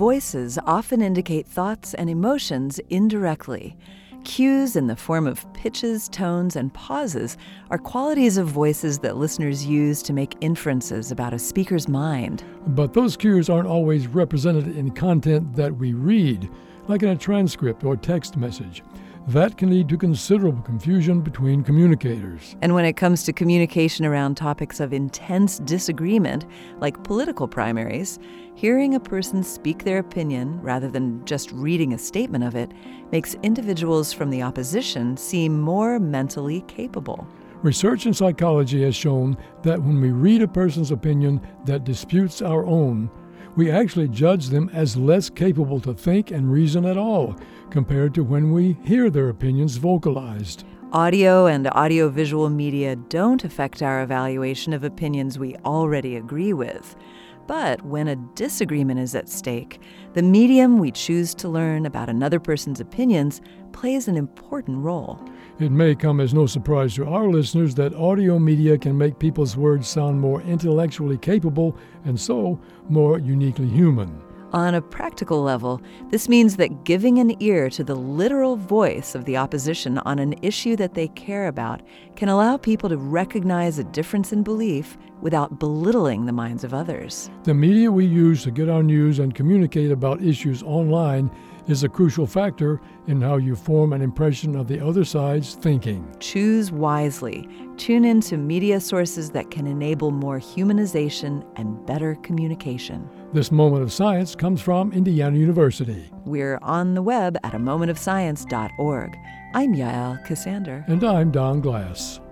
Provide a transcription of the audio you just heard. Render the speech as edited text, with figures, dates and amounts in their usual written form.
voices often indicate thoughts and emotions indirectly. Cues in the form of pitches, tones, and pauses are qualities of voices that listeners use to make inferences about a speaker's mind. But those cues aren't always represented in content that we read, like in a transcript or text message. That can lead to considerable confusion between communicators. And when it comes to communication around topics of intense disagreement, like political primaries, hearing a person speak their opinion rather than just reading a statement of it makes individuals from the opposition seem more mentally capable. Research in psychology has shown that when we read a person's opinion that disputes our own, we actually judge them as less capable to think and reason at all, compared to when we hear their opinions vocalized. Audio and audiovisual media don't affect our evaluation of opinions we already agree with. But when a disagreement is at stake, the medium we choose to learn about another person's opinions plays an important role. It may come as no surprise to our listeners that audio media can make people's words sound more intellectually capable and so more uniquely human. On a practical level, this means that giving an ear to the literal voice of the opposition on an issue that they care about can allow people to recognize a difference in belief without belittling the minds of others. The media we use to get our news and communicate about issues online is a crucial factor in how you form an impression of the other side's thinking. Choose wisely. Tune into media sources that can enable more humanization and better communication. This Moment of Science comes from Indiana University. We're on the web at amomentofscience.org. I'm Yael Cassander. And I'm Don Glass.